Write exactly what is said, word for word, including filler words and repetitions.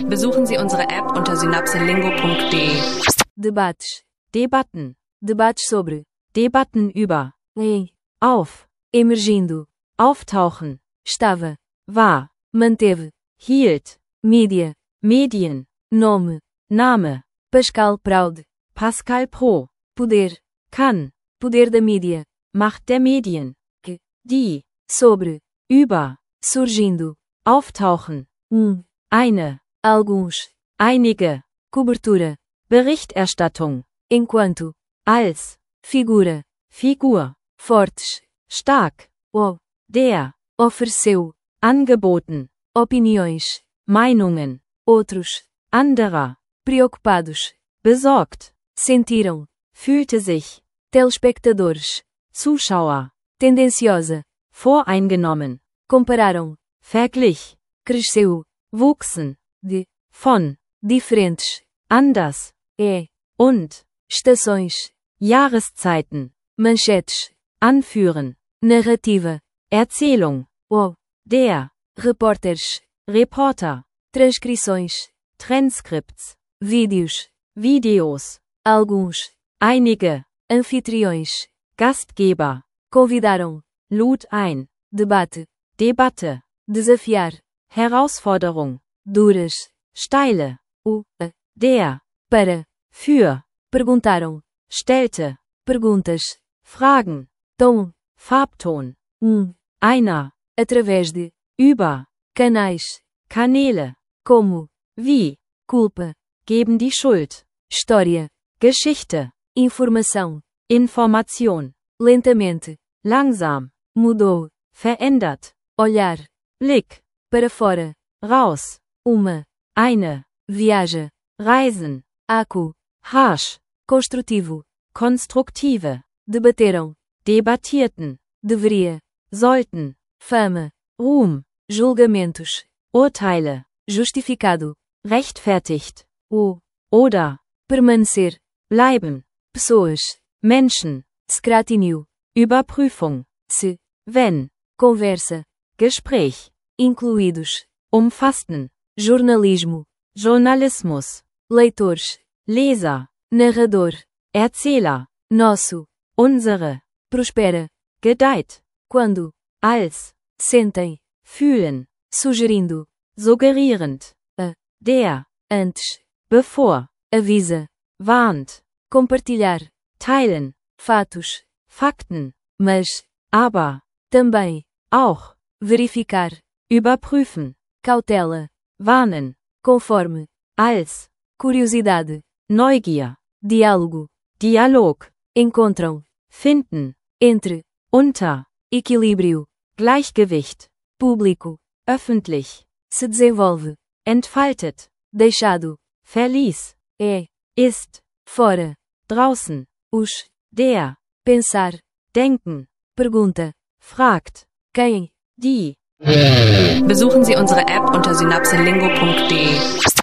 Besuchen Sie unsere App unter synapselingo punkt de. Debates. Debatten. Debates sobre. Debatten über. Em. Auf. Emergindo. Auftauchen. Estava. War. Manteve. Hielt. Mídia. Medien. Nome. Name. Pascal Proud. Pascal Pro. Poder. Kann. Poder da mídia. Macht der Medien. Que. Die. Sobre. Über. Surgindo. Auftauchen. Um. Eine. Alguns. Einige. Cobertura. Berichterstattung. Enquanto. Als. Figura. Figur. Fortes. Stark. O. Der. Ofereceu. Angeboten. Opiniões. Meinungen. Outros. Anderer. Preocupados. Besorgt. Sentiram. Fühlte sich. Telespectadores. Zuschauer. Tendenciosa. Voreingenommen. Compararam. Verglich. Cresceu. Wuchsen. De. Von. Diferentes. Anders. É. Und. Estações. Jahreszeiten. Manchetes. Anführen. Narrativa. Erzählung. O. Der. Repórteres. Reporter. Transcrições. Transcripts. Vídeos. Videos. Alguns. Einige. Anfitriões. Gastgeber. Convidaram. Lud ein. Debate. Debatte. Desafiar. Herausforderung. Duras. Steile. O. A. Der. Para. Für. Perguntaram. Stellte. Perguntas. Fragen. Tom. Farbton. Um. Einer. Através de. Über. Canais. Kanäle. Como. Wie. Culpa. Geben die Schuld. História. Geschichte. Informação. Information. Lentamente. Langsam. Mudou. Verändert. Olhar. Blick. Para fora. Raus. Uma. Eine. Viaja. Reisen. Acu. Harsch. Construtivo. Konstruktive. Debateram. Debattierten. Deveria. Sollten. Fama. Ruhm. Julgamentos. Urteile. Justificado. Rechtfertigt. O. Oder. Permanecer. Bleiben. Pessoas. Menschen. Scrutinio. Überprüfung. Se. Wenn. Conversa. Gespräch. Incluídos. Umfassten. Jornalismo. Journalismus. Leitores. Leser. Narrador. Erzähler. Nosso. Unsere. Prospera. Gedeiht. Quando. Als. Sentem. Fühlen. Sugerindo. Suggerierend. A. Der. Antes. Bevor. Avisa. Warnt. Compartilhar. Teilen. Fatos. Fakten. Mas. Aber. Também. Auch. Verificar. Überprüfen. Cautela. Warnen. Conforme. Als. Curiosidade. Neugier. Diálogo. Dialog. Encontram. Finden. Entre. Unter. Equilíbrio. Gleichgewicht. Público. Öffentlich. Se desenvolve. Entfaltet. Deixado. Verließ. É. Ist. Fora. Draußen. Os. Der. Pensar. Denken. Pergunta. Fragt. Quem. Die. Besuchen Sie unsere App unter synapselingo punkt de.